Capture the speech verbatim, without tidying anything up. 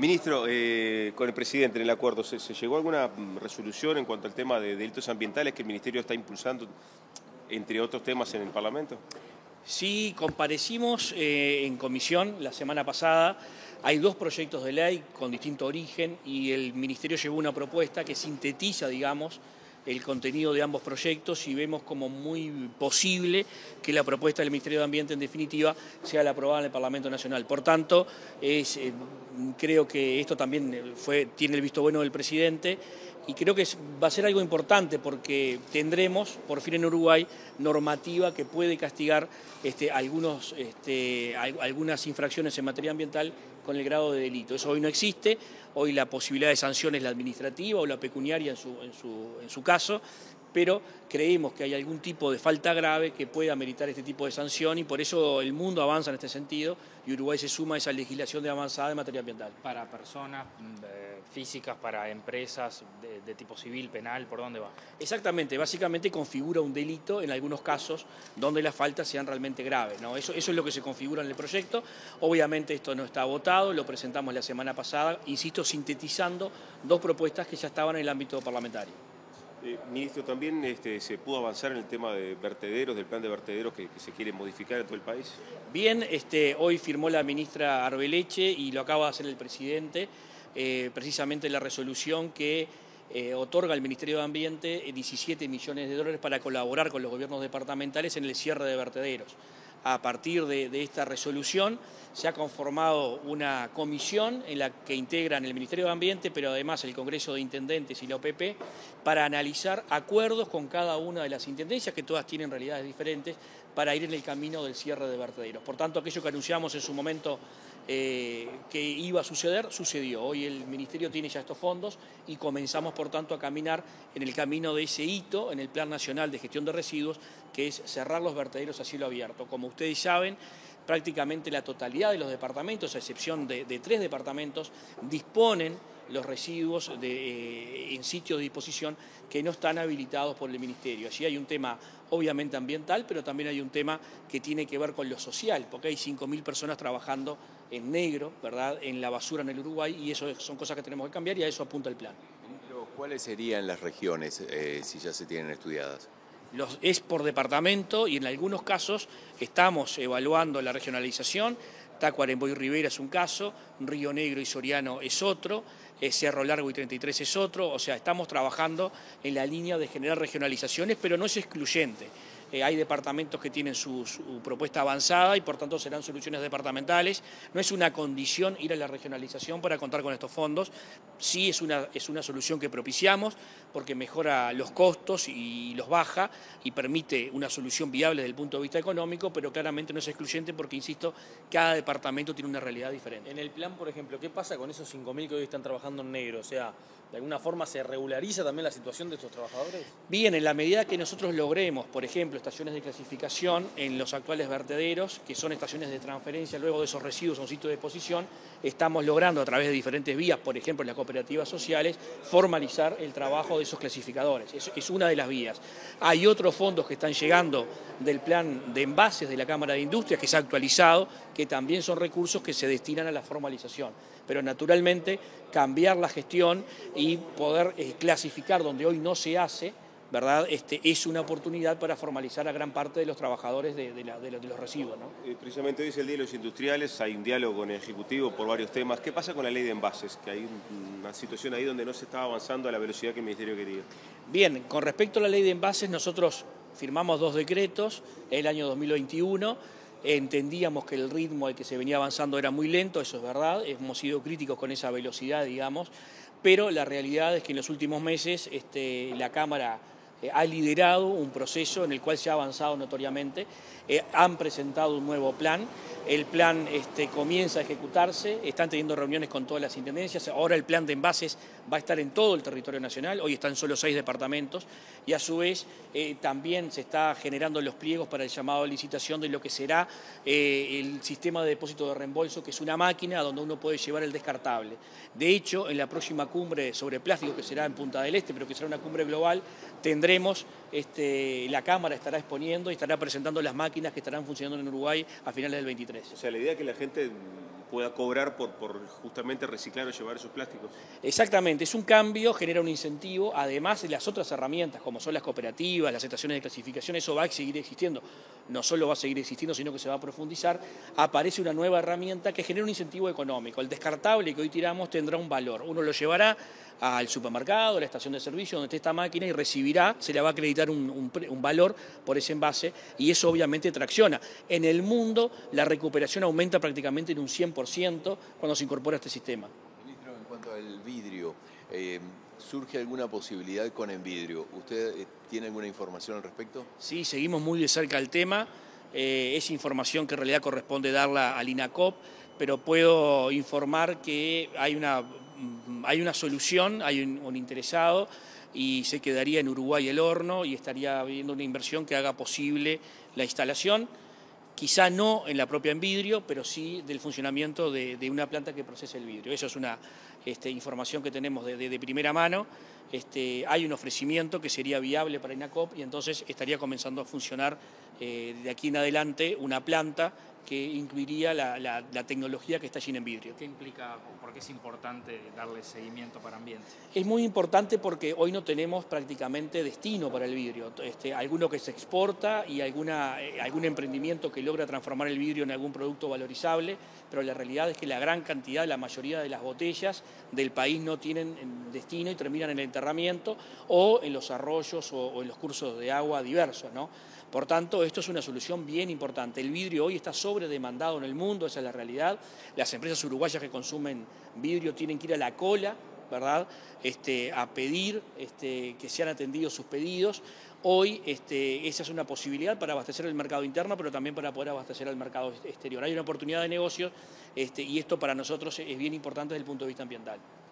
Ministro, eh, con el presidente en el acuerdo, ¿se, ¿se llegó a alguna resolución en cuanto al tema de delitos ambientales que el Ministerio está impulsando, entre otros temas, en el Parlamento? Sí, comparecimos eh, en comisión la semana pasada. Hay dos proyectos de ley con distinto origen y el Ministerio llevó una propuesta que sintetiza, digamos, el contenido de ambos proyectos y vemos como muy posible que la propuesta del Ministerio de Ambiente, en definitiva, sea la aprobada en el Parlamento Nacional. Por tanto, es, eh, creo que esto también fue, tiene el visto bueno del presidente y creo que es, va a ser algo importante porque tendremos, por fin en Uruguay, normativa que puede castigar este, algunos, este, algunas infracciones en materia ambiental con el grado de delito. Eso hoy no existe. Hoy la posibilidad de sanción es la administrativa o la pecuniaria en su, en su, en su caso, pero creemos que hay algún tipo de falta grave que pueda meritar este tipo de sanción y por eso el mundo avanza en este sentido y Uruguay se suma a esa legislación de avanzada en materia ambiental. Para personas eh, físicas, para empresas de, de tipo civil, penal, ¿por dónde va? Exactamente, básicamente configura un delito en algunos casos donde las faltas sean realmente graves, ¿no? Eso, eso es lo que se configura en el proyecto. Obviamente esto no está votado, lo presentamos la semana pasada, insisto, sintetizando dos propuestas que ya estaban en el ámbito parlamentario. Eh, ministro, también este, se pudo avanzar en el tema de vertederos, del plan de vertederos que, que se quiere modificar en todo el país. Bien, este, hoy firmó la ministra Arbeleche y lo acaba de hacer el presidente, eh, precisamente la resolución que eh, otorga al Ministerio de Ambiente diecisiete millones de dólares para colaborar con los gobiernos departamentales en el cierre de vertederos. A partir de, de esta resolución se ha conformado una comisión en la que integran el Ministerio de Ambiente, pero además el Congreso de Intendentes y la O P P, para analizar acuerdos con cada una de las intendencias, que todas tienen realidades diferentes, para ir en el camino del cierre de vertederos. Por tanto, aquello que anunciamos en su momento eh, que iba a suceder, sucedió. Hoy el Ministerio tiene ya estos fondos y comenzamos, por tanto, a caminar en el camino de ese hito en el Plan Nacional de Gestión de Residuos, que es cerrar los vertederos a cielo abierto. Como ustedes saben, prácticamente la totalidad de los departamentos, a excepción de, de tres departamentos, disponen los residuos de, eh, en sitios de disposición que no están habilitados por el Ministerio. Allí hay un tema obviamente ambiental, pero también hay un tema que tiene que ver con lo social, porque hay cinco mil personas trabajando en negro, ¿verdad?, en la basura en el Uruguay, y eso son cosas que tenemos que cambiar y a eso apunta el plan. Pero, ¿cuáles serían las regiones, eh, si ya se tienen estudiadas? Los, es por departamento y en algunos casos estamos evaluando la regionalización. Tacuarembó y Rivera es un caso, Río Negro y Soriano es otro, eh, Cerro Largo y treinta y tres es otro, o sea, estamos trabajando en la línea de generar regionalizaciones, pero no es excluyente. Eh, hay departamentos que tienen su, su propuesta avanzada y por tanto serán soluciones departamentales. No es una condición ir a la regionalización para contar con estos fondos. Sí es una, es una solución que propiciamos porque mejora los costos y los baja y permite una solución viable desde el punto de vista económico, pero claramente no es excluyente porque, insisto, cada departamento tiene una realidad diferente. En el plan, por ejemplo, ¿qué pasa con esos cinco mil que hoy están trabajando en negro? O sea, ¿de alguna forma se regulariza también la situación de estos trabajadores? Bien, en la medida que nosotros logremos, por ejemplo, estaciones de clasificación en los actuales vertederos, que son estaciones de transferencia luego de esos residuos a un sitio de deposición, estamos logrando a través de diferentes vías, por ejemplo en las cooperativas sociales, formalizar el trabajo de esos clasificadores. Es, es una de las vías. Hay otros fondos que están llegando del plan de envases de la Cámara de Industria, que se ha actualizado, que también son recursos que se destinan a la formalización. Pero naturalmente cambiar la gestión y poder eh, clasificar donde hoy no se hace, ¿verdad? Este, es una oportunidad para formalizar a gran parte de los trabajadores de, de, la, de, los, de los residuos, ¿no? Eh, precisamente hoy es el Día de los Industriales, hay un diálogo con el Ejecutivo por varios temas. ¿Qué pasa con la ley de envases? Que hay una situación ahí donde no se estaba avanzando a la velocidad que el Ministerio quería. Bien, con respecto a la ley de envases, nosotros firmamos dos decretos en el año dos mil veintiuno. Entendíamos que el ritmo al que se venía avanzando era muy lento, eso es verdad, hemos sido críticos con esa velocidad, digamos, pero la realidad es que en los últimos meses este, la Cámara eh, ha liderado un proceso en el cual se ha avanzado notoriamente, eh, han presentado un nuevo plan, el plan este, comienza a ejecutarse, están teniendo reuniones con todas las intendencias, ahora el plan de envases va a estar en todo el territorio nacional, hoy están solo seis departamentos y a su vez eh, también se está generando los pliegos para el llamado a licitación de lo que será eh, el sistema de depósito de reembolso, que es una máquina donde uno puede llevar el descartable. De hecho, en la próxima cumbre sobre plástico, que será en Punta del Este, pero que será una cumbre global, tendremos, este, la Cámara estará exponiendo y estará presentando las máquinas que estarán funcionando en Uruguay a finales del veintitrés. O sea, la idea es que la gente pueda cobrar por, por justamente reciclar o llevar esos plásticos. Exactamente, es un cambio, genera un incentivo, además de las otras herramientas como son las cooperativas, las estaciones de clasificación, eso va a seguir existiendo, no solo va a seguir existiendo, sino que se va a profundizar, aparece una nueva herramienta que genera un incentivo económico. El descartable que hoy tiramos tendrá un valor, uno lo llevará al supermercado, a la estación de servicio donde esté esta máquina y recibirá, se le va a acreditar un, un, un valor por ese envase y eso obviamente tracciona. En el mundo la recuperación aumenta prácticamente en un cien por ciento cuando se incorpora este sistema. Ministro, en cuanto al vidrio, eh, ¿surge alguna posibilidad con Envidrio? ¿Usted eh, tiene alguna información al respecto? Sí, seguimos muy de cerca el tema, eh, es información que en realidad corresponde darla al INACOP, pero puedo informar que hay una... Hay una solución, hay un, un interesado y se quedaría en Uruguay el horno y estaría habiendo una inversión que haga posible la instalación, quizá no en la propia Envidrio, pero sí del funcionamiento de, de una planta que procesa el vidrio. Eso es una este, información que tenemos de, de, de primera mano. Este, hay un ofrecimiento que sería viable para INACOP y entonces estaría comenzando a funcionar eh, de aquí en adelante una planta que incluiría la, la, la tecnología que está allí en Envidrio. ¿Qué implica, por qué es importante darle seguimiento para ambiente? Es muy importante porque hoy no tenemos prácticamente destino para el vidrio. Este, alguno que se exporta y alguna, eh, algún emprendimiento que logra transformar el vidrio en algún producto valorizable, pero la realidad es que la gran cantidad, la mayoría de las botellas del país no tienen destino y terminan en el enterramiento o en los arroyos o, o en los cursos de agua diversos, ¿no? Por tanto, esto es una solución bien importante. El vidrio hoy está sobredemandado en el mundo, esa es la realidad. Las empresas uruguayas que consumen vidrio tienen que ir a la cola, ¿verdad? Este, a pedir este, que sean atendidos sus pedidos. Hoy este, esa es una posibilidad para abastecer el mercado interno, pero también para poder abastecer al mercado exterior. Hay una oportunidad de negocio este, y esto para nosotros es bien importante desde el punto de vista ambiental.